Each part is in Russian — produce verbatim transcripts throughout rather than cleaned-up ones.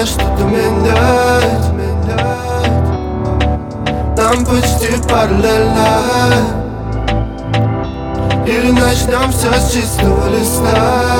мне что-то менять. Нам почти параллельно. Или начнем все с чистого листа.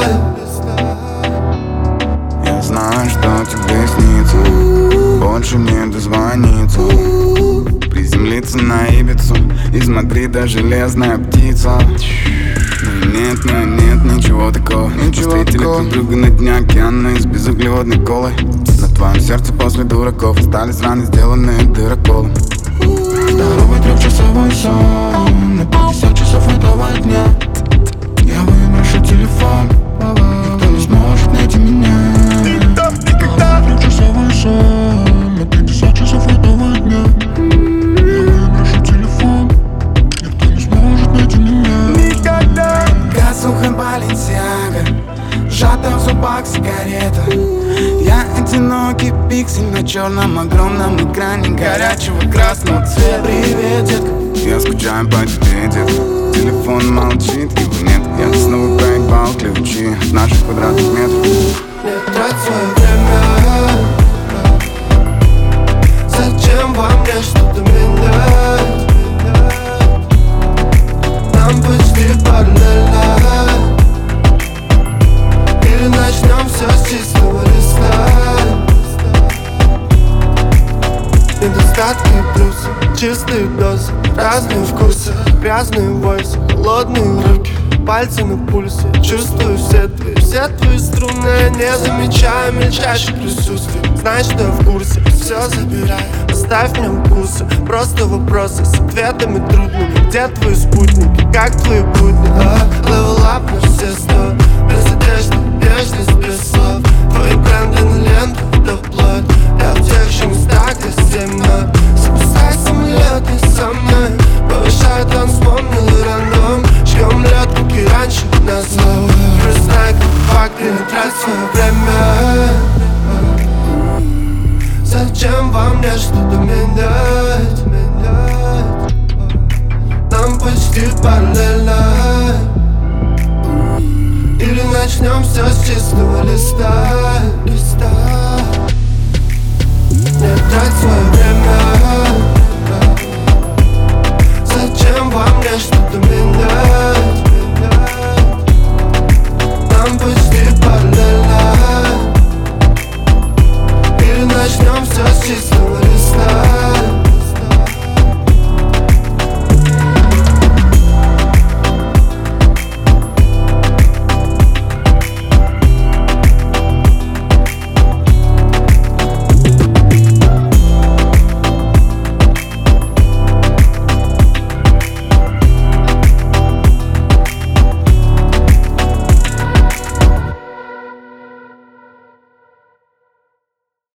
Я знаю, что тебе снится, больше не дозвониться, приземлиться на Ибицу из Мадрида железная птица. Но нет, но нет ничего такого. Встретили друг друга на дне океана из безуглеводной колы. На твоем сердце после дураков остались раны, сделанные дыроколом. Здоровый трехчасовой сон на пятьдесят часов этого дня. Я выброшу телефон, никто не сможет найти меня. Здоровый трехчасовой сон на пятьдесят часов этого дня. Я выброшу телефон, никто не сможет найти меня. Никогда. Газуха Баленсиага, сжата в зубах сигарета. Я одинокий пиксель на черном огромном экране горячего красного цвета. Привет, детка, я скучаю по тебе, детка. Телефон молчит, его нет. Я снова проебал ключи от наших квадратных метров. Не трать свое время. Зачем во мне что-то менять? Нам почти параллельно. Или начнем все с чистого листа. Недостатки и плюсы, чистые дозы, разные вкусы, грязные войсы, холодные руки, пальцы на пульсе. Чувствую все твои, все твои струны. Я не замечаю мельчайших присутствий. Знай, что я в курсе, все забирай, оставь мне укусы. Просто вопросы с ответами трудными. Где твои спутники, как твои будни? А, level up на все сто. Без одежды, нежность, без слов. Твои бренды на ленту, да вплоть. Я в тех же местах, где стена. Запускай самолет не со мной. Повышай танцпол, милый рандом. Жгем лед, как и раньше, на зло. Признай, как факт, и не трать свое время. Зачем во мне что-то менять? Нам почти параллельно. Или начнем все с чистого листа. Листа. Не трать свое время. Зачем во мне что-то менять? Нам почти параллельно. Или начнем все с чистого листа.